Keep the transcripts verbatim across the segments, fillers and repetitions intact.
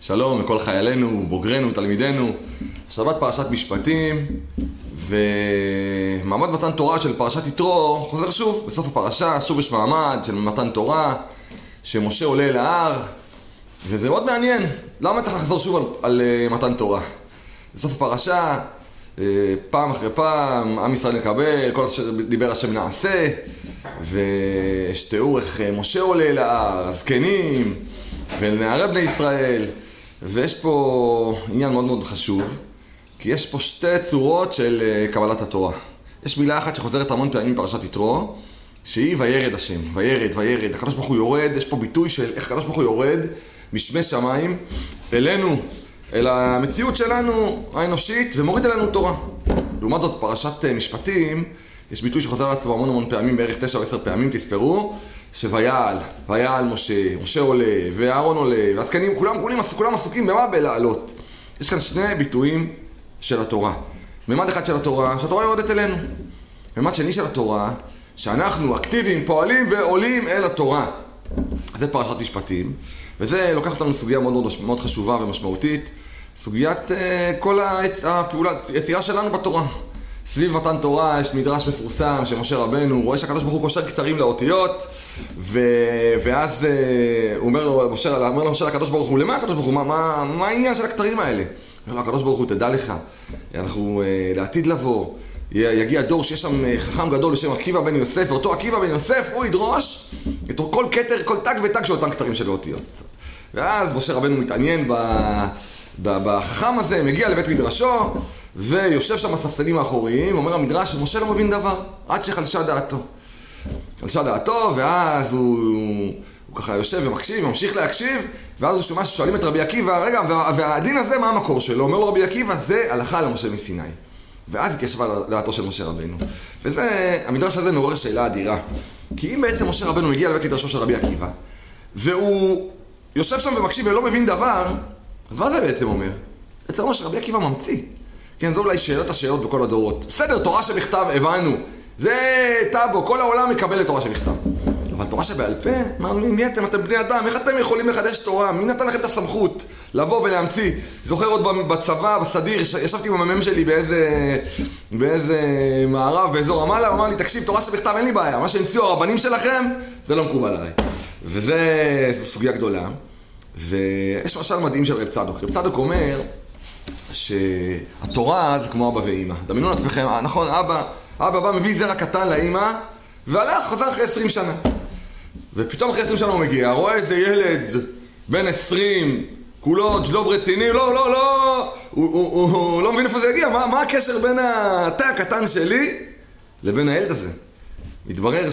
שלום לכל חיילינו, בוגרינו, תלמידינו. שבת פרשת משפטים, ומעמד מתן תורה של פרשת יתרו חוזר שוב, בסוף הפרשה, שוב יש מעמד של מתן תורה, שמשה עולה אל ההר, וזה מאוד מעניין. למה צריך לחזור שוב על, על uh, מתן תורה? בסוף הפרשה, uh, פעם אחרי פעם, עם ישראל נקבל, כל אשר דיבר השם נעשה, ויש תיאור איך משה עולה אל ההר, הזקנים, ולנערי בני ישראל, ויש פה עניין מאוד מאוד חשוב, כי יש פה שתי צורות של uh, קבלת התורה. יש מילה אחת שחוזרת המון פעמים בפרשת יתרו, שהיא וירד השם, וירד, וירד. הקדוש ברוך הוא יורד, יש פה ביטוי של איך הקדוש ברוך הוא יורד משמי שמיים אלינו, אל המציאות שלנו האנושית, ומוריד אלינו תורה. לעומת זאת, פרשת משפטים, יש ביטוי שחוזר לעצמו המון המון פעמים, בערך תשע או עשר פעמים, תספרו, שויעל, ויעל משה, משה עולה, ואהרון עולה, והזקנים, כולם, כולם, כולם עסוקים במה? בלעלות. יש כאן שני ביטויים של התורה. ממד אחד של התורה, שהתורה יורדת אלינו. ממד שני של התורה, שאנחנו אקטיביים, פועלים ועולים אל התורה. זה פרשת משפטים, וזה לוקח אותנו לסוגיה מאוד מאוד, מאוד חשובה ומשמעותית, סוגיית uh, כל הפעולה, היצירה שלנו בתורה. סביב מתן תורה יש מדרש מפורסם שמשה רבנו רואה שהקדוש ברוך הוא קושר כתרים לאותיות, ו... ואז uh, הוא אומר לו, משה, אומר לו משה לקדוש ברוך הוא, למה הקדוש ברוך הוא? מה, מה, מה העניין של הכתרים האלה? אומר לו הקדוש ברוך הוא, תדע לך, אנחנו uh, לעתיד לבוא, יגיע דור שיש שם חכם גדול בשם עקיבא בן יוסף, ואותו עקיבא בן יוסף הוא ידרוש את כל כתר, כל תג ותג של אותם כתרים של האותיות. ואז משה רבנו מתעניין בחכם הזה, מגיע לבית מדרשו, ויושב שם הספסלים האחוריים, אומר המדרש, משה לא מבין דבר, עד שחלשה דעתו. חלשה דעתו, ואז הוא, הוא ככה יושב ומקשיב, ממשיך להקשיב, ואז הוא שומע ששואלים את רבי עקיבא, רגע, והדין הזה, מה המקור שלו? אומר לו רבי עקיבא, זה הלכה למשה מסיני. ואז התיישבה לדעתו של משה רבנו. וזה, המדרש הזה מעורר שאלה אדירה. כי אם בעצם משה רבנו מגיע לבית מדרשו של רבי עקיבא, והוא יושב שם ומקשיב ולא מבין דבר, אז מה זה בעצם אומר? בעצם אומר שרבי עקיבא ממציא. כן, זו אולי שאלות השאלות בכל הדורות. בסדר, תורה שבכתב, הבנו. זה טאבו, כל העולם מקבל את תורה שבכתב. אבל תורה שבעל פה, מה, מי אתם? אתם בני אדם, איך אתם יכולים לחדש תורה? מי נתן לכם את הסמכות לבוא ולהמציא? זוכר עוד בצבא, בסדיר, ישבתי עם המ"מ שלי באיזה, באיזה מערב, באזור רמאללה, הוא אמר לי, תקשיב, תורה שבכתב אין לי בעיה, מה שהמציאו הרבנים שלכם, זה לא מקובל עליי. וזה סוגיה גדולה. ויש משל מדהים של רב צדוק. רב צדוק אומר שהתורה זה כמו אבא ואמא. דמיינו לעצמכם, נכון, אבא, אבא בא מביא זרע קטן לאמא, והלך, חזר אחרי עשרים שנה. ופתאום אחרי עשרים שנה הוא מגיע, רואה איזה ילד בן עשרים, כולו ג'לוב רציני, לא, לא, לא, הוא, הוא, הוא, הוא לא מבין איפה זה יגיע, מה, מה הקשר בין התא הקטן שלי לבין הילד הזה? מתברר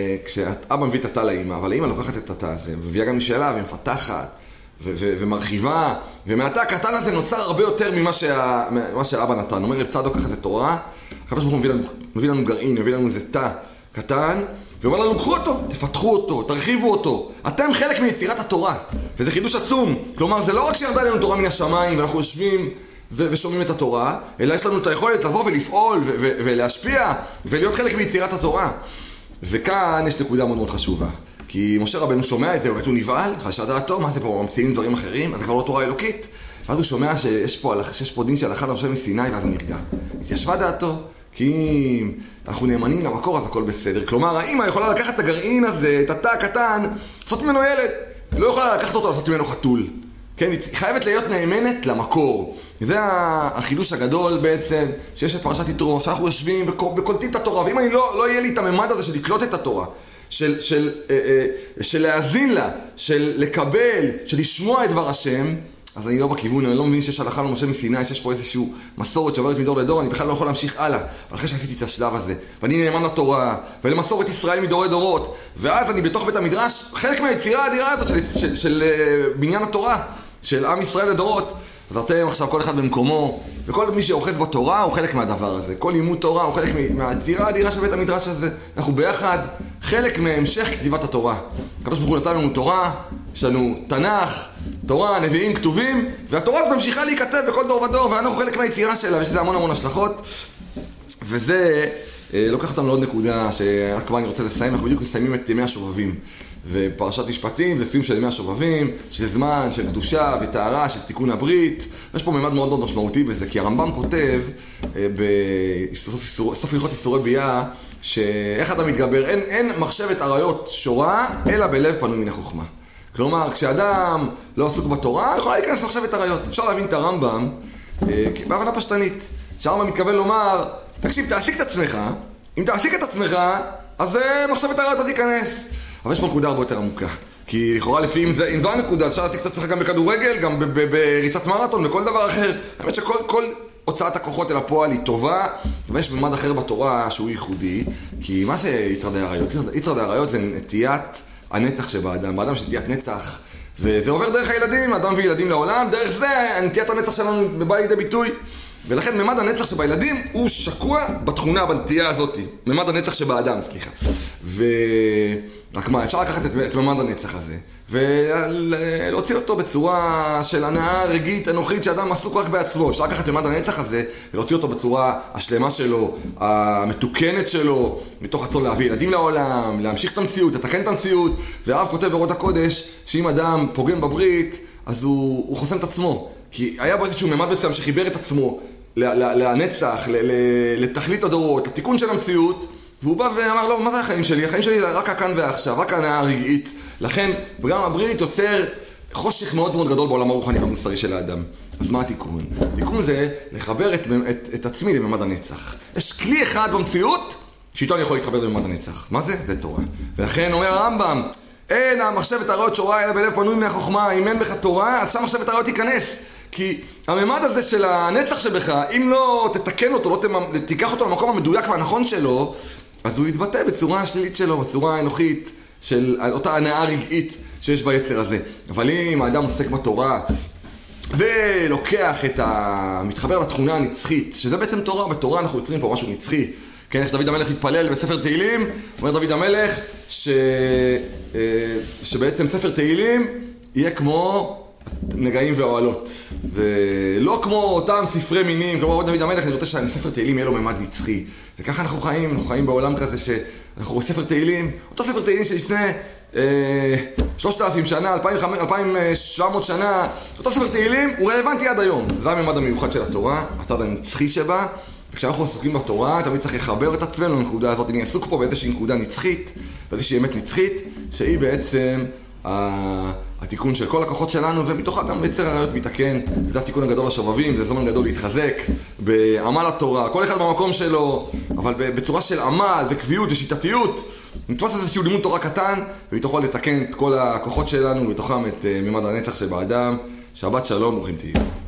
שכשאבא מביא את התא לאמא, אבל האמא לוקחת את התא הזה, ומביאה גם משאלה, ומפתחת, ו- ו- ומרחיבה, ומהתא הקטן הזה נוצר הרבה יותר ממה שה- מה שאבא נתן. אומר רב צדוק, ככה זה תורה, הקדוש ברוך הוא מביא לנו, מביא לנו גרעין, מביא לנו איזה תא קטן, ואומר לנו, קחו אותו, תפתחו אותו, תרחיבו אותו. אתם חלק מיצירת התורה, וזה חידוש עצום. כלומר, זה לא רק שירדה לנו תורה מן השמיים, ואנחנו יושבים ו- ושומעים את התורה, אלא יש לנו את היכולת לבוא ולפעול ו- ו- ולהשפיע, ולהיות חלק מיצירת התורה. וכאן יש נקודה מאוד מאוד חשובה. כי משה רבנו שומע את זה, הוא נבעל, חלשה דעתו, מה זה פה, ממציאים דברים אחרים, אז זה כבר לא תורה אלוקית. ואז הוא שומע שיש פה, שיש פה דין של הלכה למשה מסיני, ואז הוא נרגע. התיישבה דעתו, כי אנחנו נאמנים למקור, אז הכל בסדר. כלומר, האמא יכולה לקחת את הגרעין הזה, את התא הקטן, לעשות ממנו ילד. היא לא יכולה לקחת אותו, לעשות ממנו חתול. כן, היא חייבת להיות נאמנת למקור. זה החידוש הגדול בעצם, שיש את פרשת יתרו, שאנחנו יושבים וקולטים את התורה, ואם אני לא, לא יהיה לי את הממד הזה של לקלוט את התורה, של, של, של להאזין לה, של לקבל, של לשמוע את דבר השם, אז אני לא בכיוון, אני לא מבין שיש הלכה למשה מסיני, שיש פה איזושהי מסורת שעוברת מדור לדור, אני בכלל לא יכול להמשיך הלאה. אבל אחרי שעשיתי את השלב הזה, ואני נאמן לתורה, ולמסורת ישראל מדורי דורות, ואז אני בתוך בית המדרש, חלק מהיצירה האדירה הזאת של, של, של, של בניין התורה, של עם ישראל לדורות. אז אתם עכשיו כל אחד במקומו, וכל מי שאוחז בתורה הוא חלק מהדבר הזה. כל לימוד תורה הוא חלק מהיצירה האדירה של בית המדרש הזה. אנחנו ביחד חלק מהמשך כתיבת התורה. הקדוש ברוך הוא נתן לנו תורה, יש לנו תנ"ך, תורה, נביאים, כתובים, והתורה הזאת ממשיכה להיכתב בכל דור ודור, ואנחנו חלק מהיצירה שלה, ויש לזה המון המון השלכות. וזה אה, לוקח אותנו לעוד נקודה שרק בה אני רוצה לסיים, אנחנו בדיוק מסיימים את ימי השובבים. ופרשת משפטים זה סיום של ימי השובבים, של זמן, של קדושה וטהרה, של תיקון הברית. יש פה ממד מאוד מאוד משמעותי בזה, כי הרמב"ם כותב בסוף הלכות איסורי ביאה, שאיך אתה מתגבר, אין, אין מחשבת עריות שורה, אלא בלב פנוי מן החוכמה. כלומר, כשאדם לא עסוק בתורה, יכול להיכנס מחשבת עריות. אפשר להבין את הרמב"ם בהבנה פשטנית. שהרמב"ם מתכוון לומר, תקשיב, תעסיק את עצמך, אם תעסיק את עצמך, אז מחשבת עריות אתה תיכנס. אבל יש פה נקודה הרבה יותר עמוקה. כי לכאורה לפי אם, זה, אם זו הנקודה, אפשר להעסיק את עצמך גם בכדורגל, גם בריצת מרתון, בכל דבר אחר. האמת שכל כל הוצאת הכוחות אל הפועל היא טובה, ויש במד אחר בתורה שהוא ייחודי, כי מה זה יצר די עריות? יצר די עריות זה נטיית הנצח שבאדם, באדם יש נטיית נצח, וזה עובר דרך הילדים, אדם וילדים לעולם, דרך זה נטיית הנצח שלנו בא לידי ביטוי. ולכן ממד הנצח שבילדים הוא שקוע בתכונה, בנטייה הזאת. ממד הנצח שבאדם, סליחה. ורק מה, אפשר לקחת את, את ממד הנצח הזה, ולהוציא אותו בצורה של הנאה רגעית, אנוכית, שאדם עסוק רק בעצמו. אפשר לקחת את ממד הנצח הזה, ולהוציא אותו בצורה השלמה שלו, המתוקנת שלו, מתוך רצון להביא ילדים לעולם, להמשיך את המציאות, לתקן את המציאות. והרב כותב באורות הקודש, שאם אדם פוגם בברית, אז הוא, הוא חוסם את עצמו. כי היה בו איזשהו ממד מסוים שחיבר את עצמו לנצח, לתכלית הדורות, לתיקון של המציאות, והוא בא ואמר לו, מה זה החיים שלי? החיים שלי זה רק הכאן ועכשיו, רק ההנאה הרגעית. לכן, גם הברית יוצר חושך מאוד מאוד גדול בעולם הרוחני והמוסרי של האדם. אז מה התיקון? התיקון זה לחבר את, את, את עצמי לממד הנצח. יש כלי אחד במציאות שאיתו אני יכול להתחבר לממד הנצח. מה זה? זה תורה. ולכן אומר הרמב"ם, אין המחשבת עריות שורה אלא בלב פנוי מהחוכמה, אם אין בך תורה, אז שם מחשבת עריות תיכנס. כי הממד הזה של הנצח שבך, אם לא תתקן אותו, לא תיקח אותו למקום המדויק והנכון שלו, אז הוא יתבטא בצורה השלילית שלו, בצורה האנוכית של אותה הנאה רגעית שיש ביצר הזה. אבל אם האדם עוסק בתורה ולוקח את ה... מתחבר לתכונה הנצחית, שזה בעצם תורה, בתורה אנחנו יוצרים פה משהו נצחי. כן, איך דוד המלך מתפלל בספר תהילים, אומר דוד המלך ש... שבעצם ספר תהילים יהיה כמו נגעים ואוהלות, ולא כמו אותם ספרי מינים. כלומר, דוד המלך, אני רוצה שספר תהילים יהיה לו ממד נצחי. וככה אנחנו חיים, אנחנו חיים בעולם כזה שאנחנו בספר תהילים, אותו ספר תהילים שלפני שלושת אלפים שנה, אלפיים ושבע מאות שנה, אותו ספר תהילים הוא רלוונטי עד היום. זה הממד המיוחד של התורה, הצד הנצחי שבה. וכשאנחנו עסוקים בתורה, תמיד צריך לחבר את עצמנו לנקודה הזאת. אני עסוק פה באיזושהי נקודה נצחית, באיזושהי אמת נצחית, שהיא בעצם התיקון של כל הכוחות שלנו, ומתוכה גם יצר עריות מתקן. זה התיקון הגדול לשובבים, זה זמן גדול להתחזק בעמל התורה, כל אחד במקום שלו, אבל בצורה של עמל וקביעות ושיטתיות. נתפוס איזשהו לימוד תורה קטן, ומתוכו לתקן את כל הכוחות שלנו, ומתוכם את ממד הנצח שבאדם. שבת שלום, ברוכים תהיו.